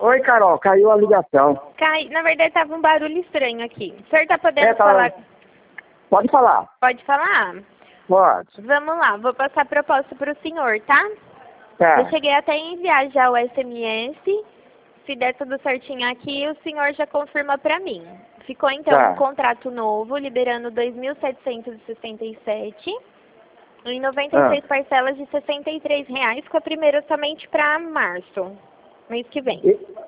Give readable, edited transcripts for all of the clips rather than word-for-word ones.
Oi, Carol, caiu a ligação. Na verdade, tava um barulho estranho aqui. O senhor tá podendo falar? Pode falar. Pode falar? Pode. Vamos lá, vou passar a proposta para o senhor, tá? Tá. Eu cheguei até a enviar já o SMS. Se der tudo certinho aqui, o senhor já confirma para mim. Ficou, então, Tá. um contrato novo, liberando 2.767 em 96 parcelas de R$ 63,00, com a primeira somente para março, mês que vem.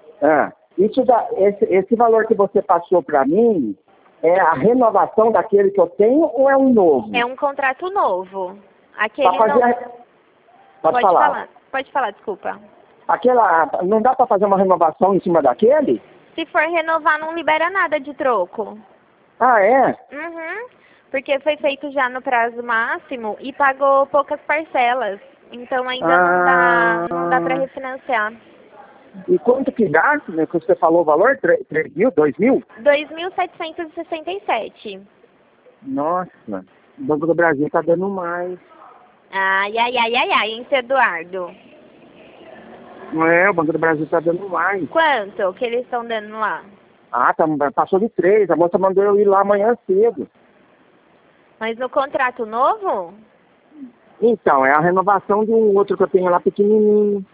Esse valor que você passou para mim é a renovação daquele que eu tenho ou é um novo? É um contrato novo. Aquele Pode falar. Pode falar, desculpa. Não dá para fazer uma renovação em cima daquele? Se for renovar, não libera nada de troco. Ah, é? Uhum. Porque foi feito já no prazo máximo e pagou poucas parcelas. Então ainda não dá para refinanciar. E quanto que dá, né, que você falou o valor? 3 mil, 2 mil? 2.767. Nossa, o Banco do Brasil tá dando mais. Ai, hein, seu Eduardo? Não é, o Banco do Brasil tá dando mais. Quanto que eles estão dando lá? Passou de 3, a moça mandou eu ir lá amanhã cedo. Mas no contrato novo? Então, é a renovação de um outro que eu tenho lá pequenininho.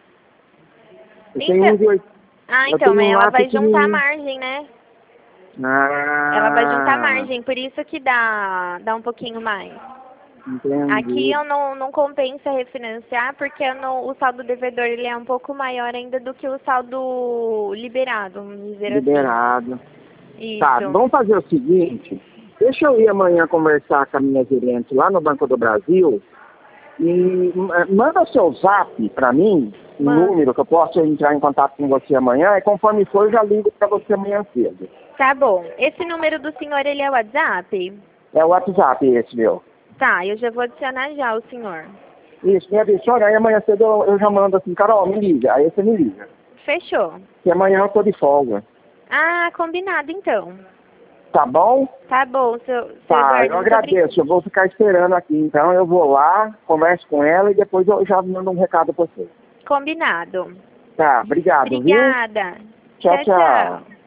Então, ela vai juntar a margem, né? Ela vai juntar a margem, por isso que dá um pouquinho mais. Entendi. Aqui eu não compensa refinanciar, porque o saldo devedor ele é um pouco maior ainda do que o saldo liberado, vamos dizer liberado. assim. Isso. Tá, vamos fazer o seguinte, deixa eu ir amanhã conversar com a minha gerente lá no Banco do Brasil e manda o seu zap para mim, o número que eu posso entrar em contato com você amanhã, e conforme for eu já ligo para você amanhã cedo. Tá bom. Esse número do senhor, ele é o WhatsApp? É o WhatsApp esse meu. Tá, eu já vou adicionar já o senhor. Isso, me adiciona, aí amanhã cedo eu já mando assim, Carol, me liga, aí você me liga. Fechou. E amanhã eu tô de folga. Ah, combinado então. Tá bom? Tá bom, seu Tá, Eduardo, eu agradeço, eu vou ficar esperando aqui, então eu vou lá, converso com ela e depois eu já mando um recado pra você. Combinado. Tá, obrigado, Obrigada. Viu? Tchau.